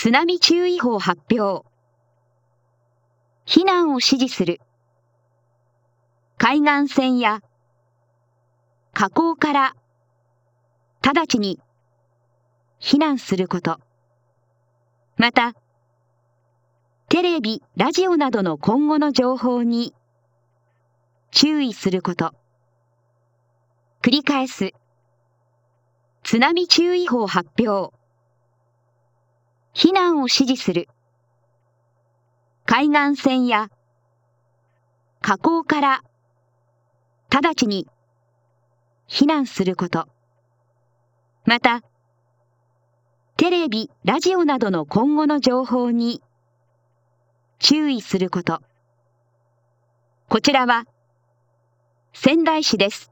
津波注意報発表。避難を指示する。海岸線や河口から直ちに避難すること。また、テレビ、ラジオなどの今後の情報に注意すること。繰り返す。津波注意報発表。避難を指示する。海岸線や河口から直ちに避難すること。また、テレビ、ラジオなどの今後の情報に注意すること。こちらは仙台市です。